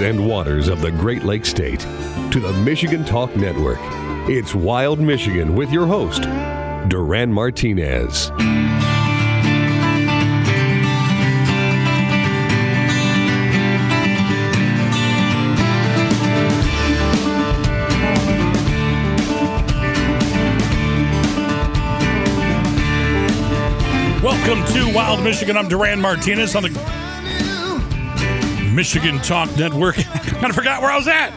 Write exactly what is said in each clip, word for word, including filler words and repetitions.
and waters of the Great Lakes State to the Michigan Talk Network. It's Wild Michigan with your host, Duran Martinez. Welcome to Wild Michigan. I'm Duran Martinez on the Michigan Talk Network. I forgot where I was at.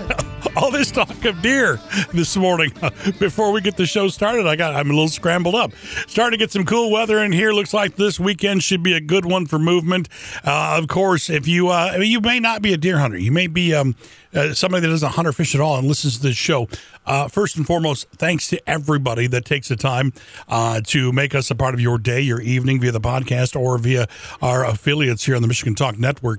All this talk of deer this morning. Before we get the show started, I got I'm a little scrambled up. Starting to get some cool weather in here. Looks like this weekend should be a good one for movement. Uh, of course, if you uh, you may not be a deer hunter, you may be um, uh, somebody that doesn't hunt or fish at all and listens to this show. Uh, first and foremost, thanks to everybody that takes the time uh, to make us a part of your day, your evening via the podcast or via our affiliates here on the Michigan Talk Network.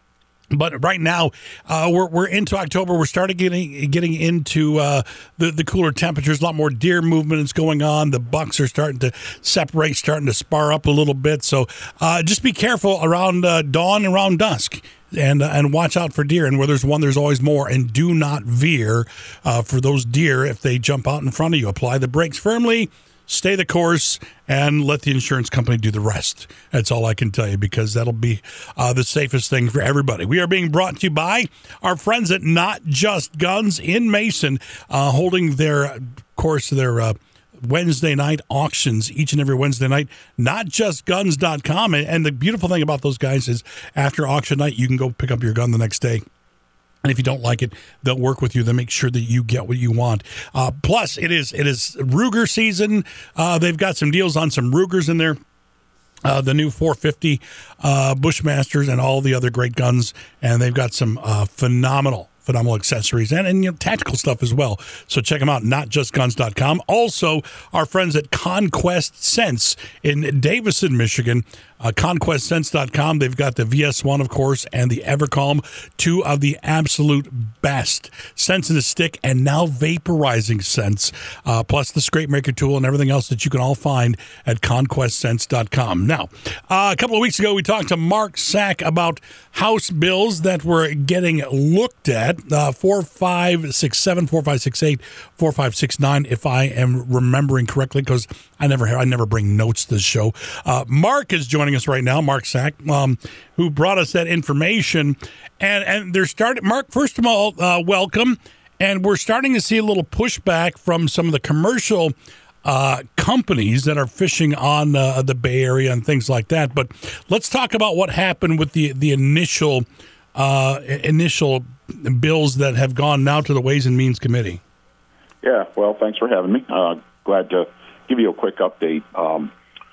But right now, uh, we're we're into October. We're starting getting getting into uh, the the cooler temperatures. A lot more deer movement is going on. The bucks are starting to separate, starting to spar up a little bit. So uh, just be careful around uh, dawn and around dusk, and uh, and watch out for deer. And where there's one, there's always more. And do not veer uh, for those deer if they jump out in front of you. Apply the brakes firmly. Stay the course and let the insurance company do the rest. That's all I can tell you, because that'll be uh, the safest thing for everybody. We are being brought to you by our friends at Not Just Guns in Mason, uh, holding their, of course, their uh, Wednesday night auctions each and every Wednesday night. not just guns dot com. And the beautiful thing about those guys is after auction night, you can go pick up your gun the next day. And if you don't like it, they'll work with you. They'll make sure that you get what you want. Uh, plus, it is it is Ruger season. Uh, they've got some deals on some Rugers in there. Uh, the new four fifty uh, Bushmasters and all the other great guns. And they've got some uh, phenomenal phenomenal accessories and, and you know, tactical stuff as well. So check them out, not just guns dot com. Also, our friends at Conquest Sense in Davison, Michigan. Uh, conquest sense dot com. They've got the V S one, of course, and the Evercalm, two of the absolute best scents in the stick and now vaporizing scents, uh, plus the scrape maker tool and everything else that you can all find at conquest sense dot com. Now, uh, a couple of weeks ago, we talked to Mark Sack about House bills that were getting looked at, uh, four five six seven, four five six eight, four five six nine, if I am remembering correctly, because I never I never bring notes to this show. Uh, Mark is joining us right now, Mark Sack, um, who brought us that information. And and they're starting, Mark, first of all, uh, welcome. And we're starting to see a little pushback from some of the commercial uh, companies that are fishing on uh, the Bay Area and things like that. But let's talk about what happened with the the initial uh, initial bills that have gone now to the Ways and Means Committee. Yeah, well, thanks for having me. Uh, glad to give you a quick update. Um,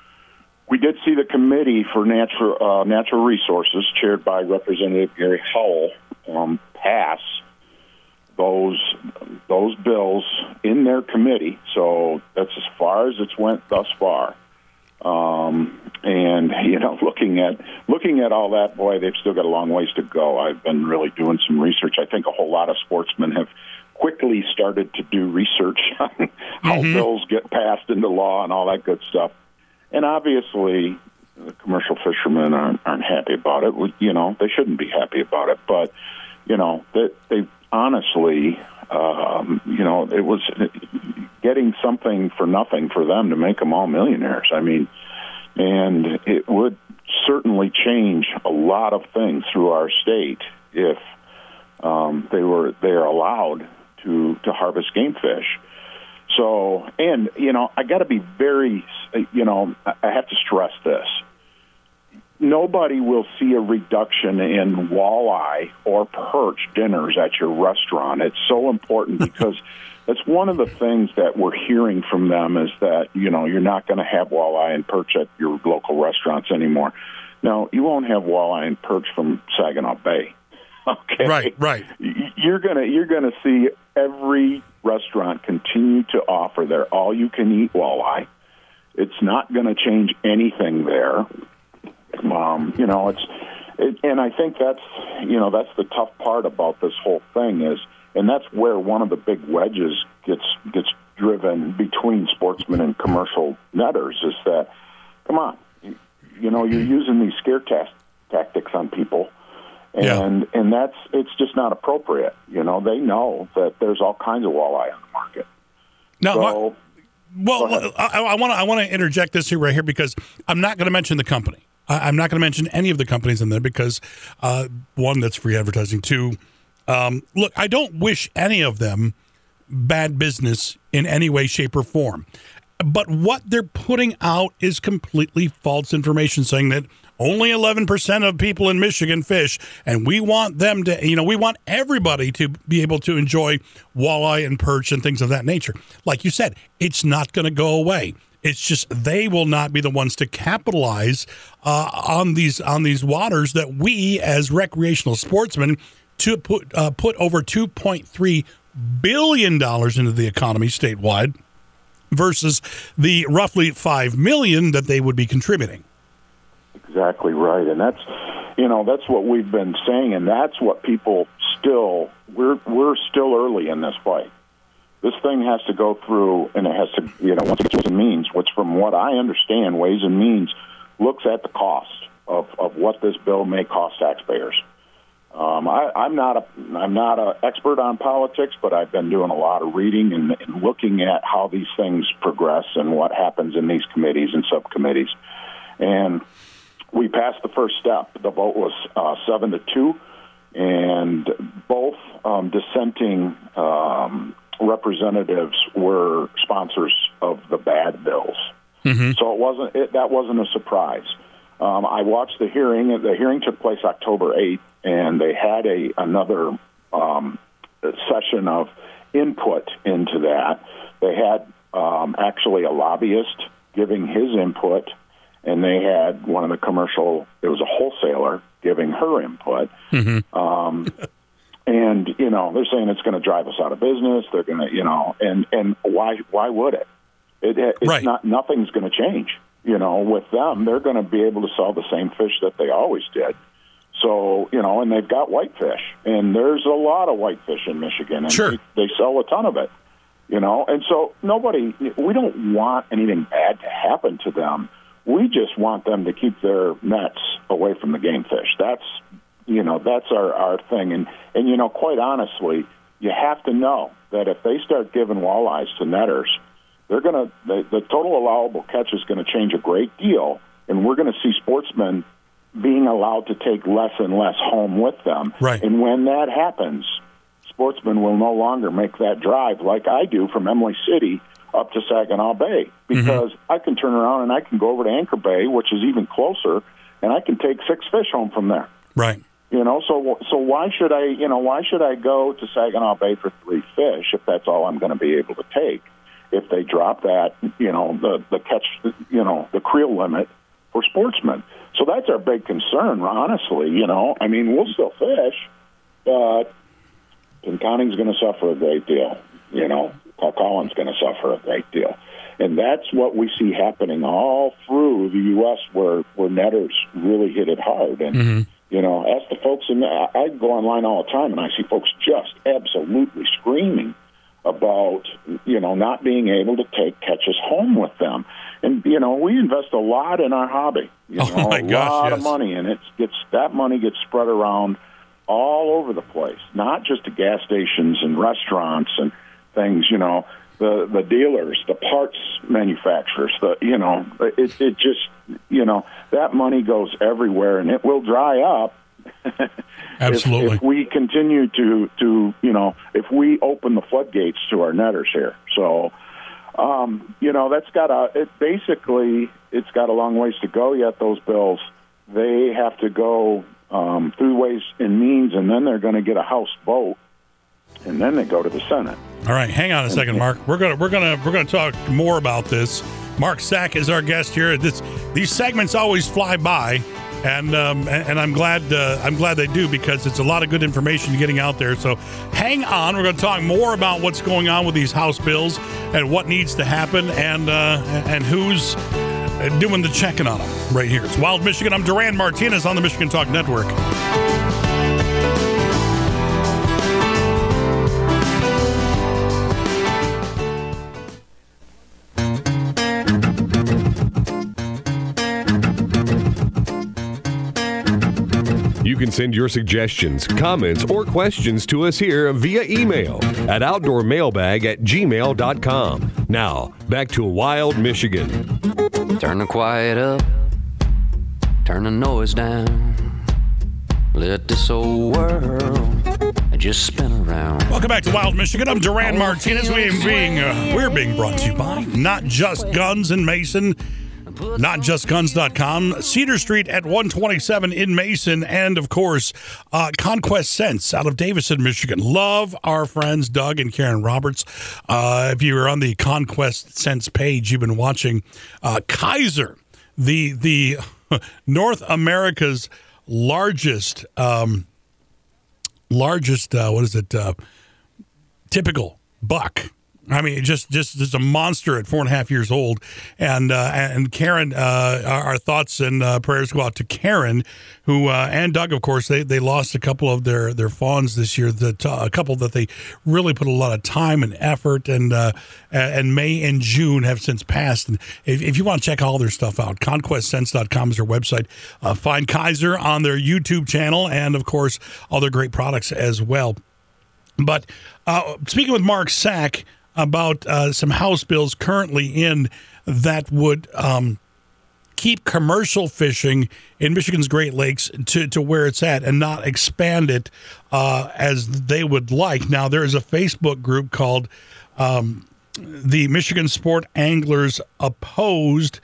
we did see the Committee for Natural uh, Natural Resources, chaired by Representative Gary Howell, um, pass those those bills in their committee. So that's as far as it's went thus far. Um, and you know, looking at looking at all that, boy, they've still got a long ways to go. I've been really doing some research. I think a whole lot of sportsmen have quickly started to do research on how mm-hmm. bills get passed into law and all that good stuff. And obviously, the commercial fishermen aren't, aren't happy about it. You know, they shouldn't be happy about it. But, you know, they, they honestly, um, you know, it was getting something for nothing for them to make them all millionaires. I mean, and it would certainly change a lot of things through our state if um, they were they're allowed to to harvest game fish. So, and, you know, I got to be very, you know, I have to stress this. Nobody will see a reduction in walleye or perch dinners at your restaurant. It's so important because that's one of the things that we're hearing from them is that, you know, you're not going to have walleye and perch at your local restaurants anymore. Now, you won't have walleye and perch from Saginaw Bay. Okay. Right, right. You're gonna you're gonna see every restaurant continue to offer their all-you-can-eat walleye. It's not going to change anything there. Um, you know, it's it, and I think that's you know that's the tough part about this whole thing is, and that's where one of the big wedges gets gets driven between sportsmen and commercial netters is that, come on, you, you know, you're using these scare ta- tactics on people. And yeah. and that's it's just not appropriate. You know, they know that there's all kinds of walleye on the market. No, so, well, I want to I want to interject this here right here because I'm not going to mention the company. I, I'm not going to mention any of the companies in there because uh, one, that's free advertising. Two, um, look, I don't wish any of them bad business in any way, shape, or form. But what they're putting out is completely false information, saying that only eleven percent of people in Michigan fish, and we want them to, you know, we want everybody to be able to enjoy walleye and perch and things of that nature. Like you said, it's not going to go away. It's just they will not be the ones to capitalize uh, on these on these waters that we, as recreational sportsmen, to put uh, put over two point three billion dollars into the economy statewide, versus the roughly five million dollars that they would be contributing. Exactly right, and that's you know that's what we've been saying, and that's what people still we're we're still early in this fight. This thing has to go through, and it has to you know once it gets Ways and Means, which from what I understand, Ways and Means looks at the cost of, of what this bill may cost taxpayers. Um, I, I'm not a I'm not an expert on politics, but I've been doing a lot of reading and, and looking at how these things progress and what happens in these committees and subcommittees. And we passed the first step. The vote was uh, seven to two, and both um, dissenting um, representatives were sponsors of the bad bills. Mm-hmm. So it wasn't it, that wasn't a surprise. Um, I watched the hearing. The hearing took place October eighth, and they had a another um, session of input into that. They had um, actually a lobbyist giving his input, and they had one of the commercial, it was a wholesaler, giving her input. Mm-hmm. Um, and, you know, they're saying it's going to drive us out of business. They're going to, you know, and, and why why would it? it it's right. not, nothing's going to change. You know, with them, they're going to be able to sell the same fish that they always did. So, you know, and they've got whitefish, and there's a lot of whitefish in Michigan, and sure. they, they sell a ton of it, you know. And so nobody, we don't want anything bad to happen to them. We just want them to keep their nets away from the game fish. That's, you know, that's our, our thing. And, and, you know, quite honestly, you have to know that if they start giving walleyes to netters, they're going to, the, the total allowable catch is going to change a great deal, and we're going to see sportsmen being allowed to take less and less home with them. Right. And when that happens, sportsmen will no longer make that drive like I do from Emily City up to Saginaw Bay, because mm-hmm. I can turn around and I can go over to Anchor Bay, which is even closer, and I can take six fish home from there. Right. You know, so so why should I, you know, why should I go to Saginaw Bay for three fish if that's all I'm going to be able to take? If they drop that, you know, the, the catch, you know, the creel limit for sportsmen. So that's our big concern, honestly, you know. I mean, we'll still fish, but Pinconnings's going to suffer a great deal, you know. Collins going to suffer a great deal. And that's what we see happening all through the U S where, where netters really hit it hard. And, mm-hmm. you know, ask the folks, in the, I go online all the time, and I see folks just absolutely screaming about, you know, not being able to take catches home with them. And, you know, we invest a lot in our hobby, you know, oh my a gosh, lot yes. of money, and it's gets that money gets spread around all over the place, not just to gas stations and restaurants and things, you know, the, the dealers, the parts manufacturers, the, you know, it, it just, you know, that money goes everywhere, and it will dry up. Absolutely. If, if we continue to, to, you know, if we open the floodgates to our netters here. So, um, you know, that's got a, it basically, it's got a long ways to go yet, those bills. They have to go um, through Ways and Means, and then they're going to get a House vote, and then they go to the Senate. All right, hang on a second, Mark. We're gonna we're gonna we're gonna talk more about this. Mark Sack is our guest here. This these segments always fly by, and um, and, and I'm glad uh, I'm glad they do, because it's a lot of good information getting out there. So hang on. We're going to talk more about what's going on with these House bills and what needs to happen, and uh, and who's doing the checking on them right here. It's Wild Michigan. I'm Duran Martinez on the Michigan Talk Network. You can send your suggestions, comments, or questions to us here via email at outdoormailbag at gmail dot com. Now, back to Wild Michigan. Turn the quiet up, turn the noise down. Let this old world just spin around. Welcome back to Wild Michigan. I'm Duran Martinez. We are being, uh, we're being brought to you by Not Just Guns in Mason, not just guns dot com, Cedar Street at one twenty-seven in Mason, and, of course, uh, Conquest Scents out of Davison, Michigan. Love our friends Doug and Karen Roberts. Uh, if you were on the Conquest Scents page, you've been watching uh, Kaiser, the, the North America's largest, um, largest, uh, what is it, uh, typical buck. I mean, just, just just a monster at four and a half years old. And uh, and Karen, uh, our, our thoughts and uh, prayers go out to Karen, who uh, and Doug, of course, they, they lost a couple of their, their fawns this year. That uh, a couple that they really put a lot of time and effort, and uh, and May and June have since passed. And if, if you want to check all their stuff out, conquest scents dot com is their website. Uh, find Kaiser on their YouTube channel, and of course, all their great products as well. But uh, speaking with Mark Sack about uh, some House bills currently in that would um, keep commercial fishing in Michigan's Great Lakes to, to where it's at and not expand it uh, as they would like. Now, there is a Facebook group called um, the Michigan Sport Anglers Opposed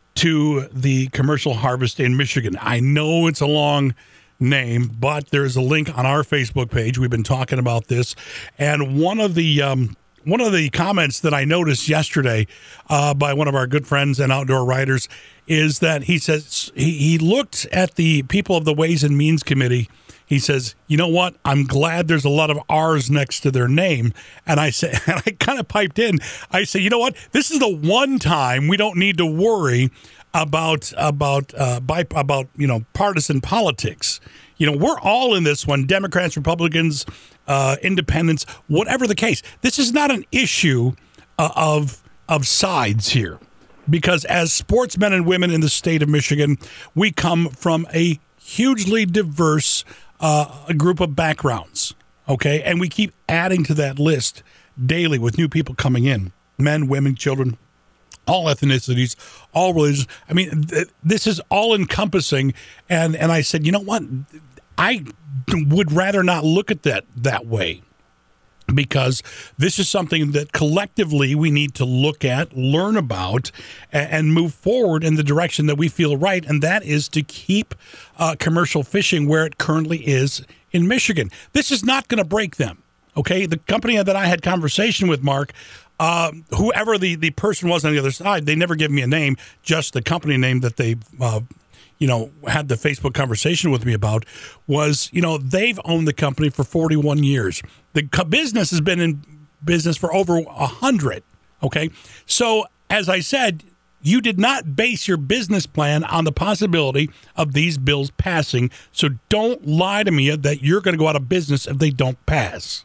to the Commercial Harvest in Michigan. I know it's a long name, but there's a link on our Facebook page. We've been talking about this, and one of the um, One of the comments that I noticed yesterday uh, by one of our good friends and outdoor writers is that he says he, he looked at the people of the Ways and Means Committee. He says, you know what? I'm glad there's a lot of R's next to their name. And I said, and I kind of piped in. I said, you know what? This is the one time we don't need to worry about about uh, by, about you know partisan politics. You know, we're all in this one, Democrats, Republicans, uh, independents, whatever the case. This is not an issue uh, of of sides here, because as sportsmen and women in the state of Michigan, we come from a hugely diverse uh, group of backgrounds, okay? And we keep adding to that list daily with new people coming in, men, women, children, all ethnicities, all religions. I mean, th- this is all-encompassing, and, and I said, you know what? I would rather not look at that that way, because this is something that collectively we need to look at, learn about, and, and move forward in the direction that we feel right, and that is to keep uh, commercial fishing where it currently is in Michigan. This is not going to break them, okay? The company that I had conversation with, Mark, uh, whoever the, the person was on the other side, they never give me a name, just the company name that they uh you know, had the Facebook conversation with me about was, you know, they've owned the company for forty-one years. The co- business has been in business for over one hundred, okay? So, as I said, you did not base your business plan on the possibility of these bills passing, so don't lie to me that you're going to go out of business if they don't pass.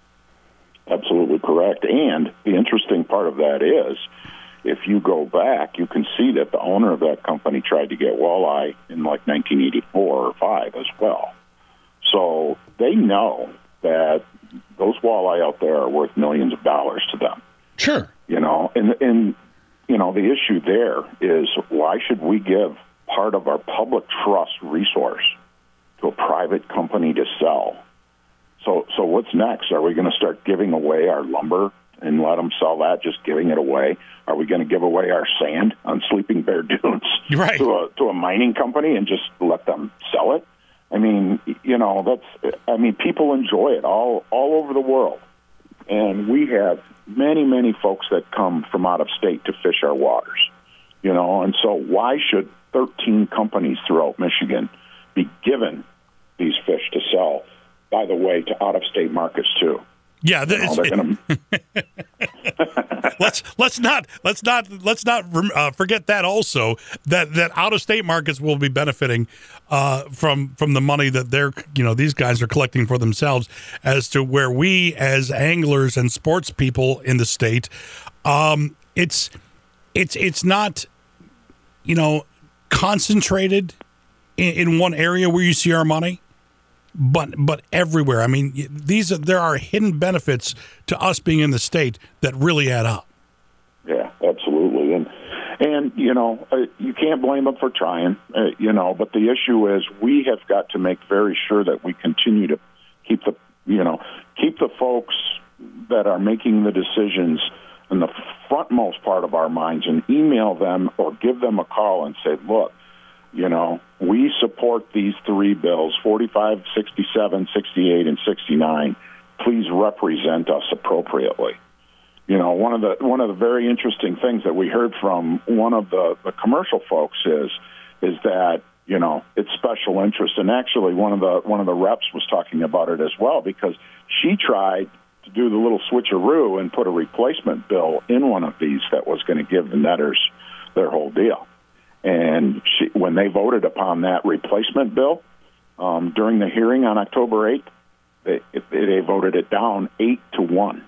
Absolutely correct. And the interesting part of that is, if you go back, you can see that the owner of that company tried to get walleye in like nineteen eighty-four or five as well. So they know that those walleye out there are worth millions of dollars to them. Sure. You know, and, and you know, the issue there is, why should we give part of our public trust resource to a private company to sell? So, so what's next? Are we going to start giving away our lumber and let them sell that, just giving it away? Are we going to give away our sand on Sleeping Bear Dunes right. to a to a mining company and just let them sell it? I mean, you know, that's. I mean, people enjoy it all all over the world, and we have many many folks that come from out of state to fish our waters. You know, and so why should thirteen companies throughout Michigan be given these fish to sell? By the way, to out of state markets too. Yeah, you know, gonna... let's let's not let's not let's not uh, forget that also that, that out of state markets will be benefiting uh, from from the money that they're you know these guys are collecting for themselves, as to where we as anglers and sports people in the state, um, it's it's it's not you know concentrated in, in one area where you see our money. but but everywhere. I mean, these are, there are hidden benefits to us being in the state that really add up. Yeah, absolutely. And, and you know, uh, you can't blame them for trying, uh, you know, but the issue is we have got to make very sure that we continue to keep the, you know, keep the folks that are making the decisions in the frontmost part of our minds and email them or give them a call and say, look, you know, we support these three bills, forty-five, sixty-seven, sixty-eight, and sixty-nine. Please represent us appropriately. You know, one of the one of the very interesting things that we heard from one of the, the commercial folks is is that, you know, it's special interest. And actually one of the one of the reps was talking about it as well, because she tried to do the little switcheroo and put a replacement bill in one of these that was going to give the netters their whole deal. And she, when they voted upon that replacement bill um, during the hearing on October eighth, they, they voted it down eight to one.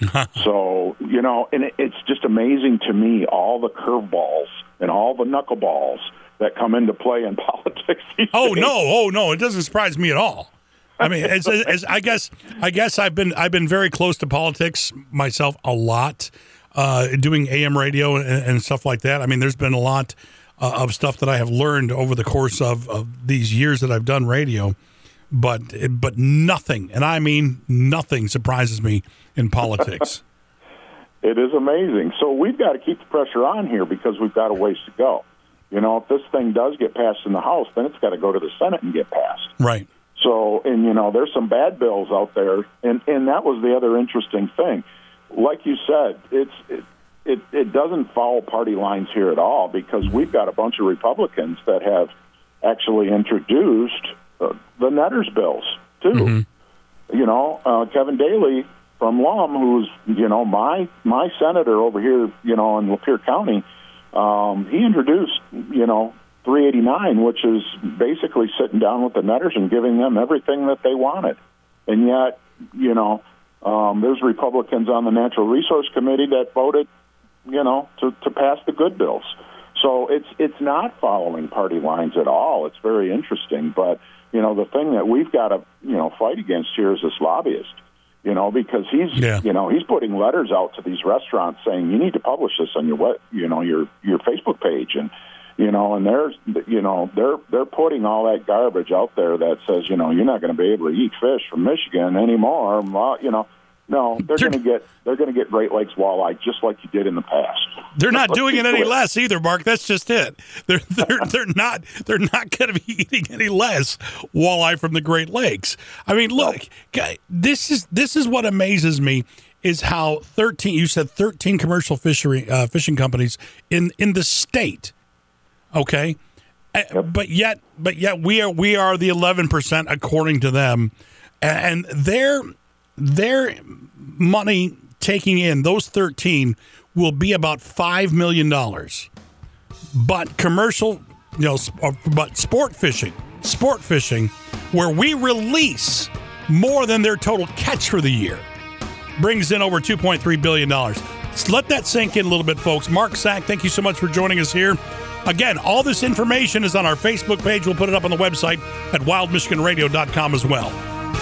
So, you know, and it, it's just amazing to me, all the curveballs and all the knuckleballs that come into play in politics these Oh, days. no. Oh, no. It doesn't surprise me at all. I mean, it's, it's, I guess I guess I've been I've been very close to politics myself a lot, uh, doing A M radio and, and stuff like that. I mean, there's been a lot uh, of stuff that I have learned over the course of, of these years that I've done radio, but but nothing, and I mean nothing, surprises me in politics. It is amazing. So we've got to keep the pressure on here because we've got a ways to go. You know, if this thing does get passed in the House, then it's got to go to the Senate and get passed. Right. So, and, you know, there's some bad bills out there, and, and that was the other interesting thing. Like you said, it's it, it, it doesn't follow party lines here at all, because we've got a bunch of Republicans that have actually introduced uh, the Netters bills, too. Mm-hmm. You know, uh, Kevin Daly from Lum, who's, you know, my my senator over here, you know, in Lapeer County, um, he introduced, you know, three eighty-nine, which is basically sitting down with the Netters and giving them everything that they wanted. And yet, you know, um, there's Republicans on the Natural Resource Committee that voted, you know, to, to pass the good bills. So it's it's not following party lines at all. It's very interesting. But, you know, the thing that we've got to, you know, fight against here is this lobbyist, you know, because he's, yeah. you know, he's putting letters out to these restaurants saying, you need to publish this on your, web, you know, your, your Facebook page. And, You know, and they're, you know, they're they're putting all that garbage out there that says, you know, you're not going to be able to eat fish from Michigan anymore. Well, you know, no, they're going to get they're going to get Great Lakes walleye just like you did in the past. They're not doing it any less either, Mark. That's just it. They're they're they're not they're not going to be eating any less walleye from the Great Lakes. I mean, look, guy, this is this is what amazes me. Is how thirteen you said thirteen commercial fishery uh, fishing companies in in the state. Okay, yep. but yet, but yet we are we are the eleven percent according to them, and their their money taking in those thirteen will be about five million dollars. But commercial, you know, but sport fishing, sport fishing, where we release more than their total catch for the year, brings in over two point three billion dollars. So let that sink in a little bit, folks. Mark Sack, thank you so much for joining us here. Again, all this information is on our Facebook page. We'll put it up on the website at wild michigan radio dot com as well.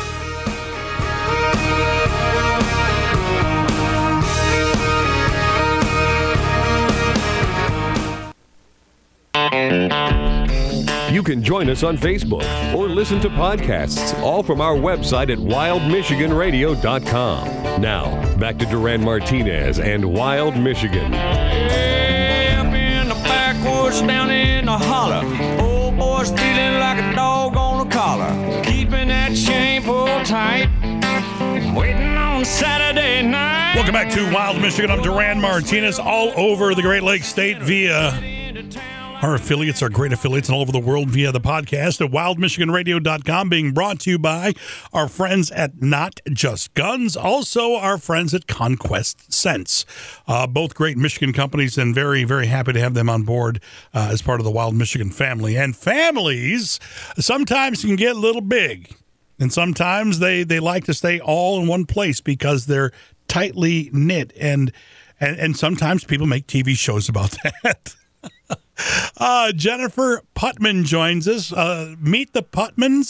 You can join us on Facebook or listen to podcasts, all from our website at wild michigan radio dot com. Now, back to Duran Martinez and Wild Michigan. Down in the holler, old boy's feeling like a dog on a collar, keeping that chain pulled tight, waiting on Saturday night. Welcome back to Wild Michigan. I'm Duran Martinez, all over the Great Lakes State via our affiliates, our great affiliates, and all over the world via the podcast at wild michigan radio dot com, being brought to you by our friends at Not Just Guns, also our friends at Conquest Scents. Uh, both great Michigan companies, and very, very happy to have them on board uh, as part of the Wild Michigan family. And families sometimes can get a little big, and sometimes they, they like to stay all in one place because they're tightly knit, and, and, and sometimes people make T V shows about that. Uh, Jennifer Putman joins us. Uh, meet the Putmans.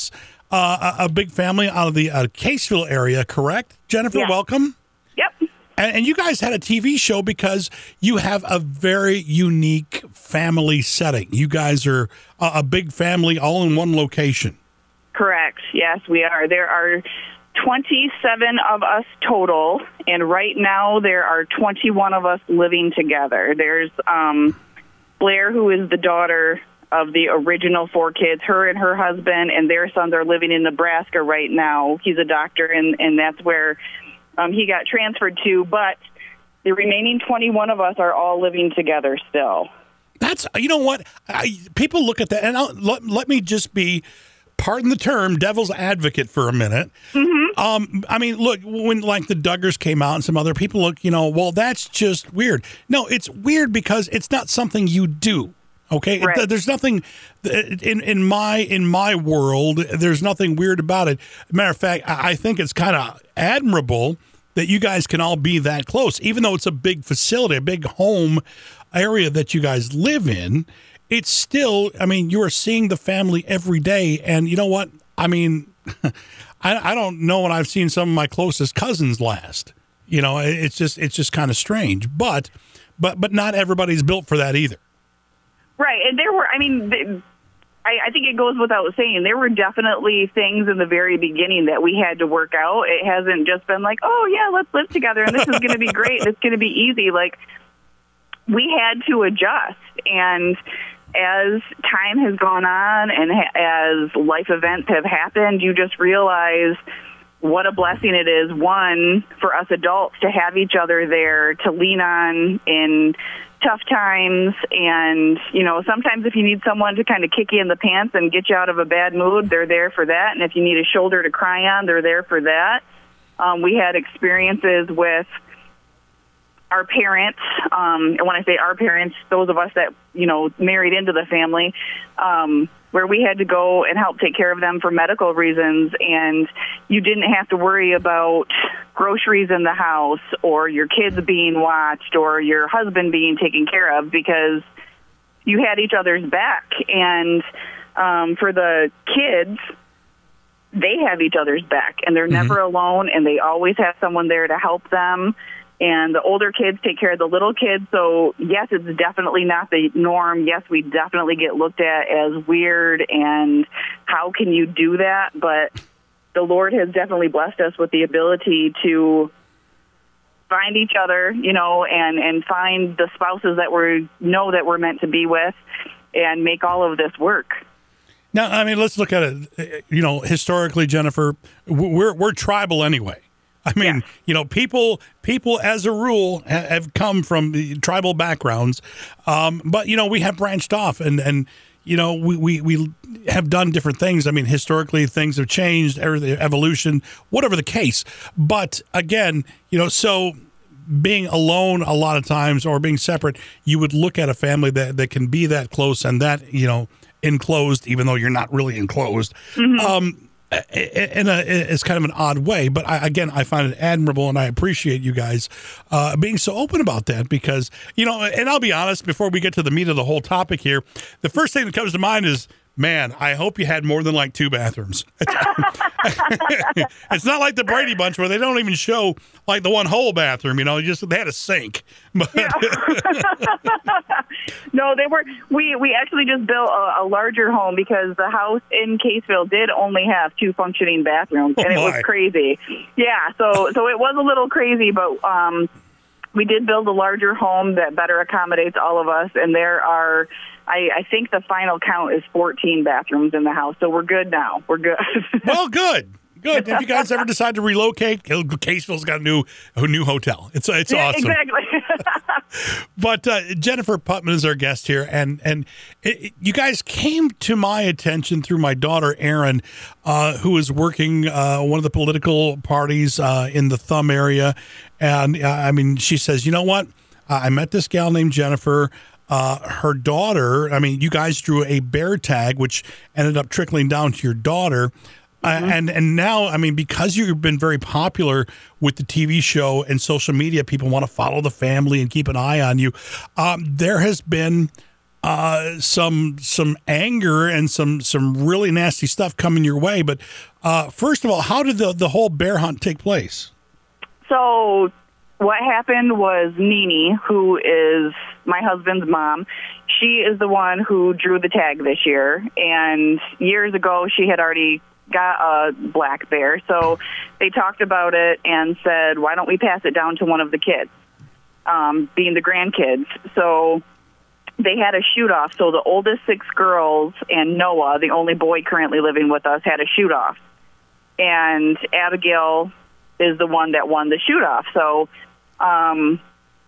uh, a, a big family out of the uh, Caseville area, correct? Jennifer, Yeah. welcome. Yep. And, and you guys had a T V show because you have a very unique family setting. You guys are a, a big family all in one location. Correct. Yes, we are. There are twenty-seven of us total, and right now there are twenty-one of us living together. There's um, Blair, who is the daughter of the original four kids. Her and her husband and their sons are living in Nebraska right now. He's a doctor, and, and that's where um, he got transferred to. But the remaining twenty-one of us are all living together still. That's, you know what? I, people look at that, and I'll, let, let me just be, pardon the term, devil's advocate for a minute. Mm-hmm. Um, I mean, look, when like the Duggars came out and some other people look, you know, well, that's just weird. No, it's weird because it's not something you do. Okay, Right. It, there's nothing in in my in my world. There's nothing weird about it. Matter of fact, I I think it's kind of admirable that you guys can all be that close, even though it's a big facility, a big home area that you guys live in. It's still, I mean, you are seeing the family every day, and you know what? I mean, I, I don't know when I've seen some of my closest cousins last. You know, it's just it's just kind of strange, but but but not everybody's built for that either. Right, and there were, I mean, th- I, I think it goes without saying, there were definitely things in the very beginning that we had to work out. It hasn't just been like, oh, yeah, let's live together, and this is going to be great, and it's going to be easy. Like, we had to adjust, and as time has gone on and ha- as life events have happened, you just realize what a blessing it is, one, for us adults to have each other there to lean on in tough times. And, you know, sometimes if you need someone to kind of kick you in the pants and get you out of a bad mood, they're there for that. And if you need a shoulder to cry on, they're there for that. Um, we had experiences with our parents, um, and when I say our parents, those of us that, you know, married into the family, um, where we had to go and help take care of them for medical reasons, and you didn't have to worry about groceries in the house or your kids being watched or your husband being taken care of because you had each other's back. And um, for the kids, they have each other's back, and they're mm-hmm. never alone, and they always have someone there to help them. And the older kids take care of the little kids. So, yes, it's definitely not the norm. Yes, we definitely get looked at as weird and how can you do that? But the Lord has definitely blessed us with the ability to find each other, you know, and, and find the spouses that we know that we're meant to be with and make all of this work. Now, I mean, let's look at it, you know, historically, Jennifer, we're we're tribal anyway. I mean, yeah. you know, people people as a rule ha- have come from the tribal backgrounds, um, but, you know, we have branched off and, and you know, we, we, we have done different things. I mean, historically, things have changed, evolution, whatever the case. But again, you know, so being alone a lot of times or being separate, you would look at a family that, that can be that close and that, you know, enclosed, even though you're not really enclosed. Mm-hmm. Um in a it's kind of an odd way, but I, again, I find it admirable, and I appreciate you guys uh, being so open about that because, you know, and I'll be honest, before we get to the meat of the whole topic here, the first thing that comes to mind is, man, I hope you had more than like two bathrooms. It's not like the Brady Bunch where they don't even show like the one whole bathroom, you know, just they had a sink. But yeah. No, they were. We we actually just built a, a larger home because the house in Caseville did only have two functioning bathrooms, and oh it was crazy. Yeah, so so it was a little crazy, but um, we did build a larger home that better accommodates all of us, and there are. I, I think the final count is fourteen bathrooms in the house, so we're good now. We're good. Well, good. Good. If you guys ever decide to relocate, Caseville's got a new a new hotel. It's it's yeah, awesome. Exactly. But uh, Jennifer Putman is our guest here, and and it, it, you guys came to my attention through my daughter Erin, uh, who is working uh, one of the political parties uh, in the Thumb area, and uh, I mean, she says, you know what? Uh, I met this gal named Jennifer. Uh, her daughter, I mean, you guys drew a bear tag, which ended up trickling down to your daughter. Mm-hmm. Uh, and, and now, I mean, because you've been very popular with the T V show and social media, people want to follow the family and keep an eye on you. Um, there has been uh, some some anger and some some really nasty stuff coming your way. But uh, first of all, how did the the whole bear hunt take place? So what happened was Nene, who is my husband's mom, she is the one who drew the tag this year. And years ago, she had already got a black bear. So they talked about it and said, why don't we pass it down to one of the kids, um, being the grandkids. So they had a shoot-off. So the oldest six girls and Noah, the only boy currently living with us, had a shoot-off. And Abigail is the one that won the shoot-off. So um,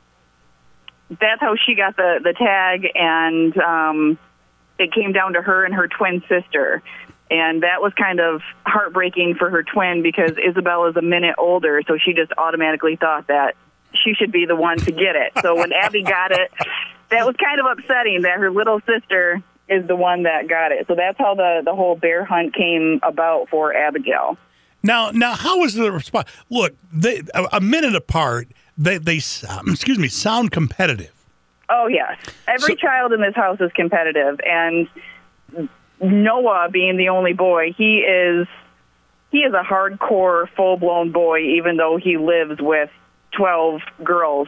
that's how she got the, the tag, and um, it came down to her and her twin sister. And that was kind of heartbreaking for her twin because Isabel is a minute older, so she just automatically thought that she should be the one to get it. So when Abby got it, that was kind of upsetting that her little sister is the one that got it. So that's how the, the whole bear hunt came about for Abigail. Now, now, how was the response? Look, they, a, a minute apart, they, they, um, excuse me, sound competitive. Oh, yes. Every So- child in this house is competitive, and Noah, being the only boy, he is he is a hardcore, full-blown boy, even though he lives with twelve girls.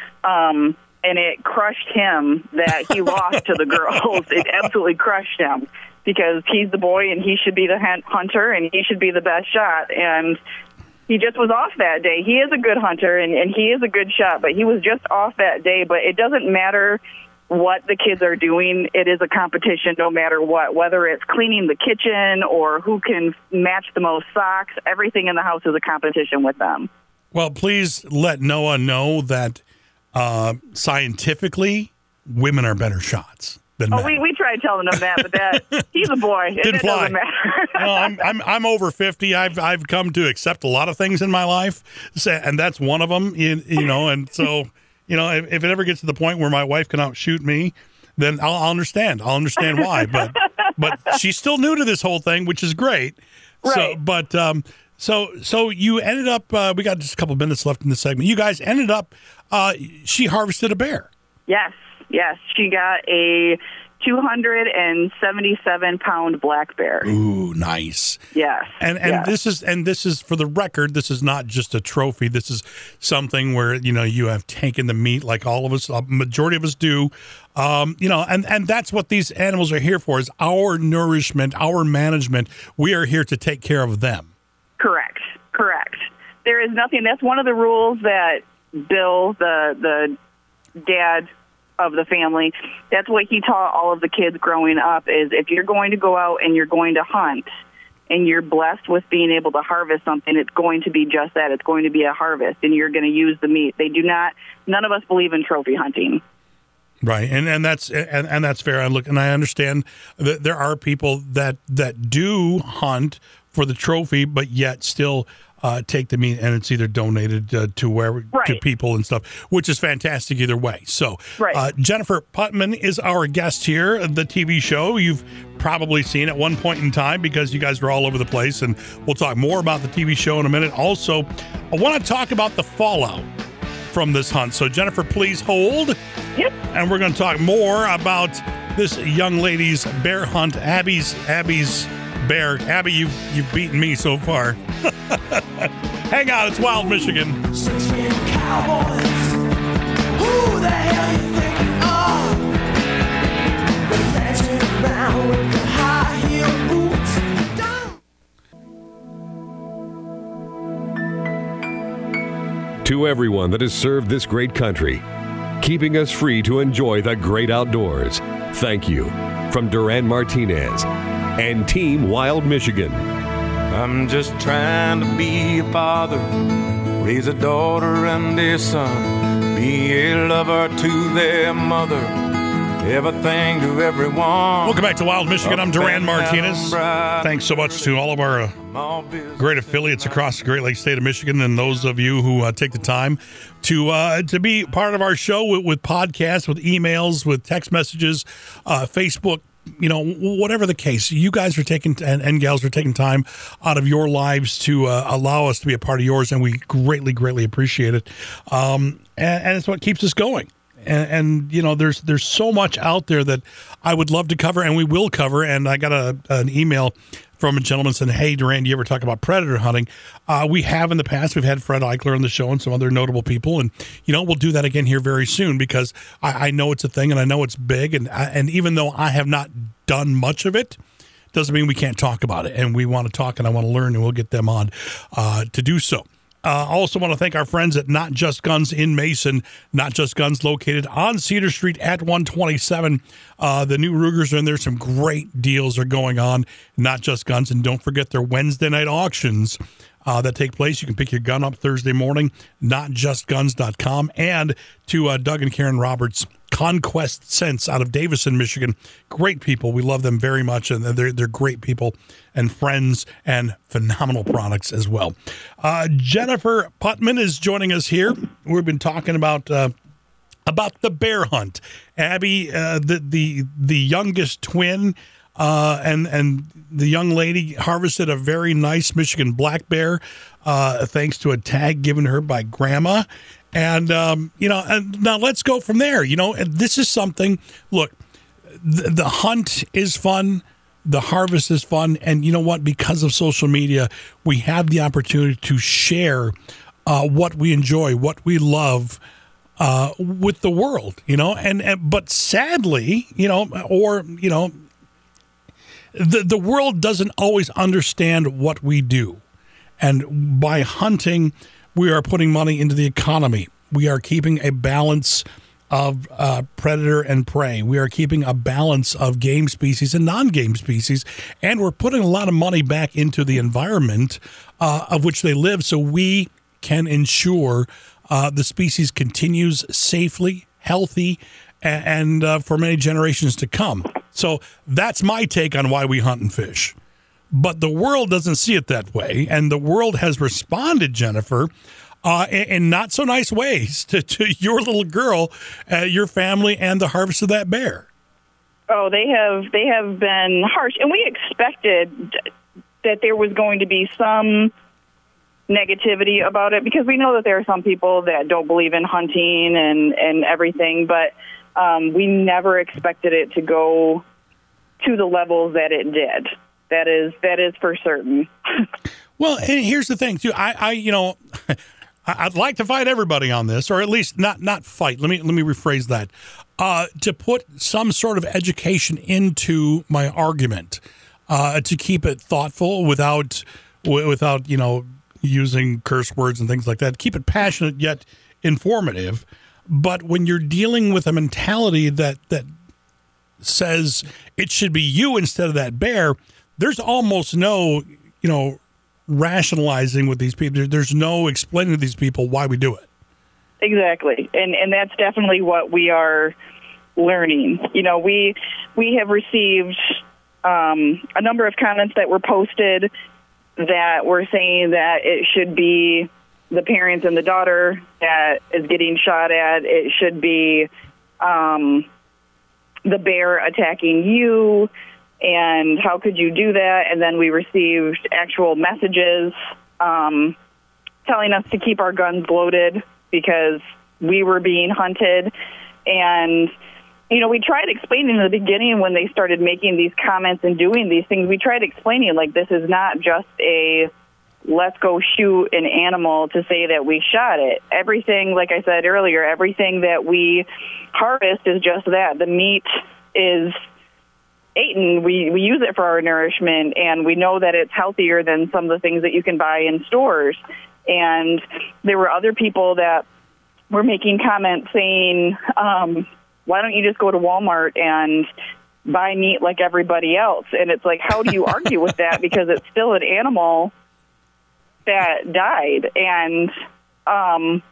Um, and it crushed him that he lost to the girls. It absolutely crushed him because he's the boy and he should be the hunt- hunter and he should be the best shot. And he just was off that day. He is a good hunter and, and he is a good shot, but he was just off that day. But it doesn't matter what the kids are doing. It is a competition no matter what, whether it's cleaning the kitchen or who can match the most socks. Everything in the house is a competition with them. Well, please let Noah know that uh, scientifically, women are better shots than Oh, men. we, we tried telling him that, but that he's a boy. It, Didn't it fly. doesn't matter. No, I'm I'm I'm over fifty. I've I've come to accept a lot of things in my life, so- and that's one of them. You, you know, and so you know, if, if it ever gets to the point where my wife can outshoot me, then I'll, I'll understand. I'll understand why. But but she's still new to this whole thing, which is great. So, Right. but um, so so you ended up. Uh, we got just a couple minutes left in the segment. You guys ended up. Uh, she harvested a bear. Yes, yes. She got a two hundred seventy-seven pound black bear. Ooh, nice. Yes. And and yes. this is and this is for the record. This is not just a trophy. This is something where you know you have taken the meat, like all of us, a majority of us do. Um, you know, and and that's what these animals are here for: is our nourishment, our management. We are here to take care of them. Correct. Correct. There is nothing. That's one of the rules that Bill, the the dad of the family, that's what he taught all of the kids growing up is if you're going to go out and you're going to hunt and you're blessed with being able to harvest something, it's going to be just that. It's going to be a harvest and you're going to use the meat. They do not, none of us believe in trophy hunting. Right, and and that's and, and that's fair. I look, and I understand that there are people that that do hunt for the trophy, but yet still uh, take the meat, and it's either donated uh, to where to Right. people and stuff, which is fantastic either way. So, Right. uh, Jennifer Putman is our guest here at the T V show. You've probably seen at one point in time because you guys were all over the place, and we'll talk more about the T V show in a minute. Also, I want to talk about the fallout from this hunt. So, Jennifer, please hold. Yep. And we're going to talk more about this young lady's bear hunt, Abby's Abby's bear. Abby, you've you've beaten me so far. Hang on, it's Wild Michigan. Six-skin cowboys. Who the hell you think you are? They're dancing around with the high heel boots down. To everyone that has served this great country, keeping us free to enjoy the great outdoors, thank you. From Duran Martinez and Team Wild Michigan. I'm just trying to be a father, raise a daughter and a son, be a lover to their mother, everything to everyone. Welcome back to Wild Michigan. I'm Duran Martinez. Thanks so much to all of our uh, great affiliates across the Great Lakes state of Michigan, and those of you who uh, take the time to uh, to be part of our show with, with podcasts, with emails, with text messages, uh, Facebook. You know, whatever the case, you guys are taking and, and gals are taking time out of your lives to uh, allow us to be a part of yours, and we greatly, greatly appreciate it. Um, and, and it's what keeps us going. and, and you know, there's there's so much out there that I would love to cover, and we will cover. And I got a an email from a gentleman saying, "Hey, Duran, do you ever talk about predator hunting?" Uh, we have in the past. We've had Fred Eichler on the show and some other notable people, and you know, we'll do that again here very soon because I, I know it's a thing and I know it's big, and I, and even though I have not done much of it, doesn't mean we can't talk about it. And we want to talk, and I want to learn, and we'll get them on uh, to do so. I uh, also want to thank our friends at Not Just Guns in Mason. Not Just Guns located on Cedar Street at one twenty-seven. Uh, the new Rugers are in there. Some great deals are going on. Not Just Guns. And don't forget their Wednesday night auctions uh, that take place. You can pick your gun up Thursday morning. not just guns dot com. And to uh, Doug and Karen Roberts, Conquest Scents out of Davison, Michigan. Great people. We love them very much, and they're they're great people and friends and phenomenal products as well. Uh, Jennifer Putman is joining us here. We've been talking about uh, about the bear hunt. Abby, uh, the the the youngest twin, uh, and and the young lady harvested a very nice Michigan black bear, uh, thanks to a tag given her by Grandma. And, um, you know, and now let's go from there. You know, and this is something, look, the, the hunt is fun. The harvest is fun. And you know what? Because of social media, we have the opportunity to share uh, what we enjoy, what we love uh, with the world, you know, and, and but sadly, you know, or, you know, the, the world doesn't always understand what we do. And by hunting, we are putting money into the economy. We are keeping a balance of uh, predator and prey. We are keeping a balance of game species and non-game species. And we're putting a lot of money back into the environment uh, of which they live so we can ensure uh, the species continues safely, healthy, and, and uh, for many generations to come. So that's my take on why we hunt and fish. But the world doesn't see it that way, and the world has responded, Jennifer, uh, in, in not so nice ways to, to your little girl, uh, your family, and the harvest of that bear. Oh, they have they have been harsh, and we expected that there was going to be some negativity about it because we know that there are some people that don't believe in hunting and, and everything, but um, we never expected it to go to the levels that it did. That is that is for certain. Well, and here's the thing too. I, I you know, I'd like to fight everybody on this, or at least not not fight. Let me let me rephrase that. Uh, to put some sort of education into my argument, uh, to keep it thoughtful without without you know using curse words and things like that. Keep it passionate yet informative. But when you're dealing with a mentality that that says it should be you instead of that bear, there's almost no, you know, rationalizing with these people. There's no explaining to these people why we do it. Exactly. And and that's definitely what we are learning. You know, we we have received um, a number of comments that were posted that were saying that it should be the parents and the daughter that is getting shot at. It should be um, the bear attacking you. And how could you do that? And then we received actual messages um, telling us to keep our guns loaded because we were being hunted. And, you know, we tried explaining in the beginning when they started making these comments and doing these things, we tried explaining, like, this is not just a let's go shoot an animal to say that we shot it. Everything, like I said earlier, everything that we harvest is just that. The meat is eaten, we, we use it for our nourishment, and we know that it's healthier than some of the things that you can buy in stores. And there were other people that were making comments saying, um, why don't you just go to Walmart and buy meat like everybody else? And it's like, how do you argue with that? Because it's still an animal that died. And um,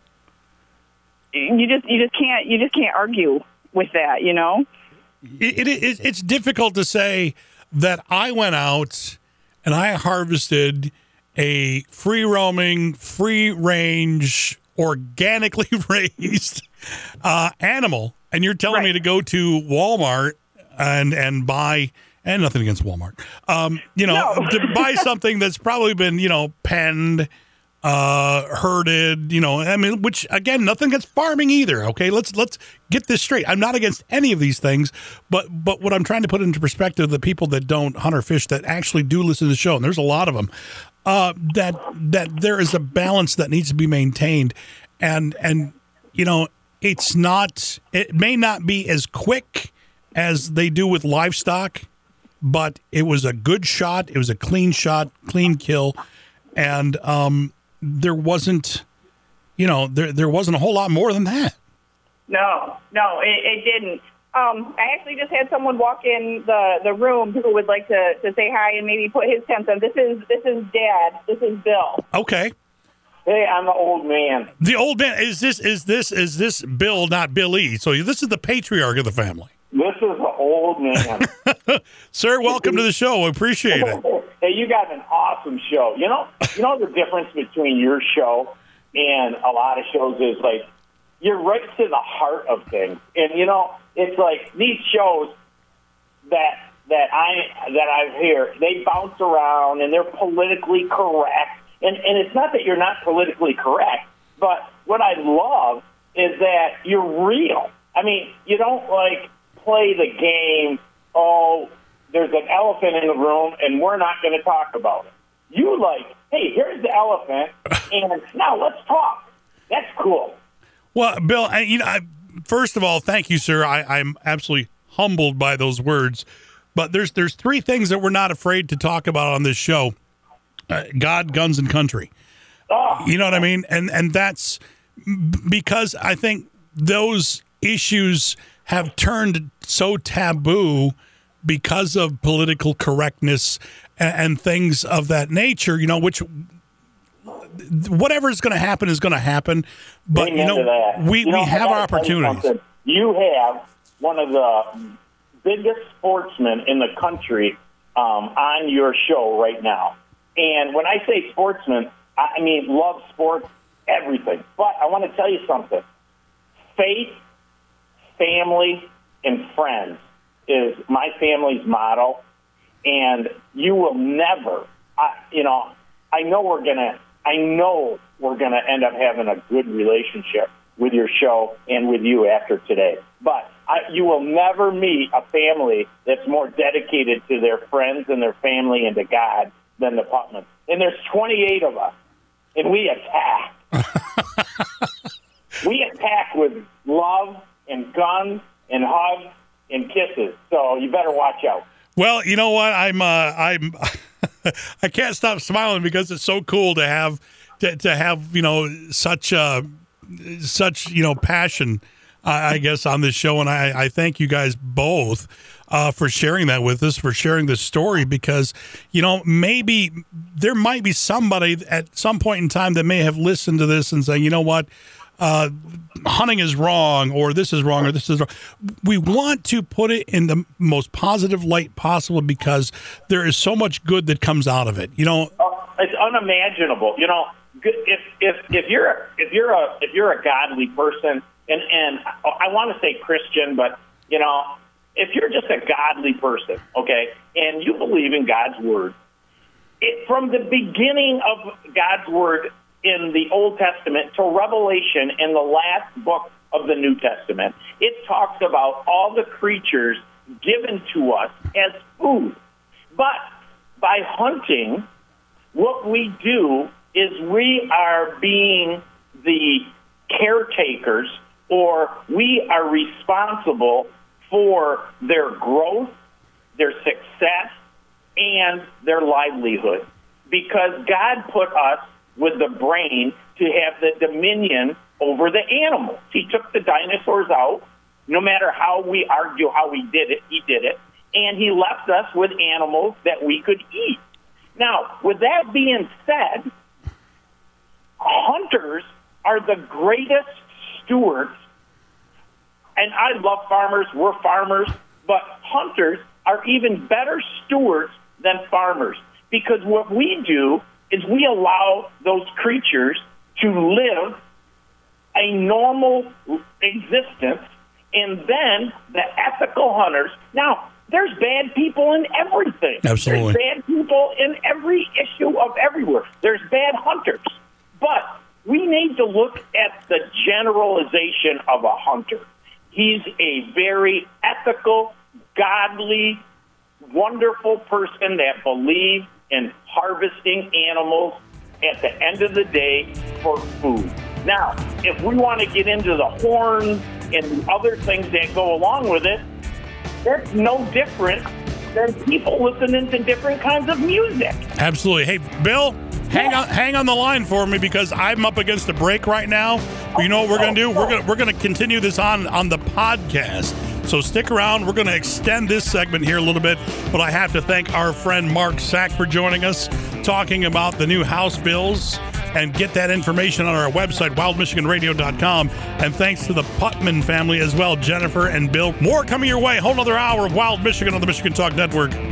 you just you just can't you just can't argue with that, you know? It, it, it's difficult to say that I went out and I harvested a free-roaming, free-range, organically raised uh, animal, and you're telling right. me to go to Walmart and and buy, and nothing against Walmart, um, you know, no. to buy something that's probably been, you know, penned uh, herded, you know, I mean, which again, nothing against farming either. Okay. Let's, let's get this straight. I'm not against any of these things, but, but what I'm trying to put into perspective, the people that don't hunt or fish that actually do listen to the show, and there's a lot of them, uh, that, that there is a balance that needs to be maintained. And, and, you know, it's not, it may not be as quick as they do with livestock, but it was a good shot. It was a clean shot, clean kill. And, um, there wasn't, you know, there there wasn't a whole lot more than that. No, no, it, it didn't. Um, I actually just had someone walk in the, the room who would like to, to say hi and maybe put his ten cents. This is this is Dad. This is Bill. Okay. Hey, I'm the old man. The old man is this is this is this Bill, not Billy. So this is the patriarch of the family. This is the old man. Sir, welcome to the show. I appreciate it. Hey, you got an awesome show. You know, you know the difference between your show and a lot of shows is like you're right to the heart of things. And you know, it's like these shows that that I that I hear, they bounce around and they're politically correct. And and it's not that you're not politically correct, but what I love is that you're real. I mean, you don't like play the game, oh, there's an elephant in the room, and we're not going to talk about it. You like, hey, here's the elephant, and now let's talk. That's cool. Well, Bill, I, you know, I, first of all, thank you, sir. I, I'm absolutely humbled by those words. But there's there's three things that we're not afraid to talk about on this show: uh, God, guns, and country. Oh. You know what I mean? And and that's because I think those issues have turned so taboo because of political correctness and, and things of that nature, you know, which whatever is going to happen is going to happen. But, Amen you know, to that. we, you we know, have our I gotta tell you opportunities. something. You have one of the biggest sportsmen in the country um, on your show right now. And when I say sportsman, I mean love sports, everything. But I want to tell you something. Faith, family, and friends is my family's motto, and you will never, I, you know, I know we're gonna, I know we're gonna end up having a good relationship with your show and with you after today. But I, you will never meet a family that's more dedicated to their friends and their family and to God than the Putmans. And there's twenty-eight of us, and we attack. We attack with love and guns and hugs and kisses. So you better watch out. Well, you know what? I'm uh, I'm I can't stop smiling because it's so cool to have to, to have you know such uh, such you know passion, uh, I guess, on this show, and I, I thank you guys both uh, for sharing that with us, for sharing the story, because you know maybe there might be somebody at some point in time that may have listened to this and saying, you know what. Uh, hunting is wrong, or this is wrong, or this is wrong. We want to put it in the most positive light possible because there is so much good that comes out of it. You know, oh, it's unimaginable. You know, if if if you're a, if you're a if you're a godly person, and and I want to say Christian, but you know, if you're just a godly person, okay, and you believe in God's word, it from the beginning of God's word in the Old Testament to Revelation in the last book of the New Testament, it talks about all the creatures given to us as food. But by hunting, what we do is we are being the caretakers, or we are responsible for their growth, their success, and their livelihood. Because God put us with the brain to have the dominion over the animals. He took the dinosaurs out. No matter how we argue how we did it, he did it. And he left us with animals that we could eat. Now, with that being said, hunters are the greatest stewards. And I love farmers. We're farmers. But hunters are even better stewards than farmers. Because what we do is we allow those creatures to live a normal existence, and then the ethical hunters. Now, there's bad people in everything. Absolutely. There's bad people in every issue of everywhere. There's bad hunters. But we need to look at the generalization of a hunter. He's a very ethical, godly, wonderful person that believes in harvesting animals at the end of the day for food. Now, if we want to get into the horns and the other things that go along with it, that's no different than people listening to different kinds of music. Absolutely. Hey, Bill, hang on, hang on the line for me because I'm up against a break right now. But you know what we're going to do? We're going to we're going to continue this on on the podcast. So stick around. We're going to extend this segment here a little bit, but I have to thank our friend Mark Sack for joining us, talking about the new House bills, and get that information on our website, wild michigan radio dot com. And thanks to the Putman family as well, Jennifer and Bill. More coming your way. Whole another hour of Wild Michigan on the Michigan Talk Network.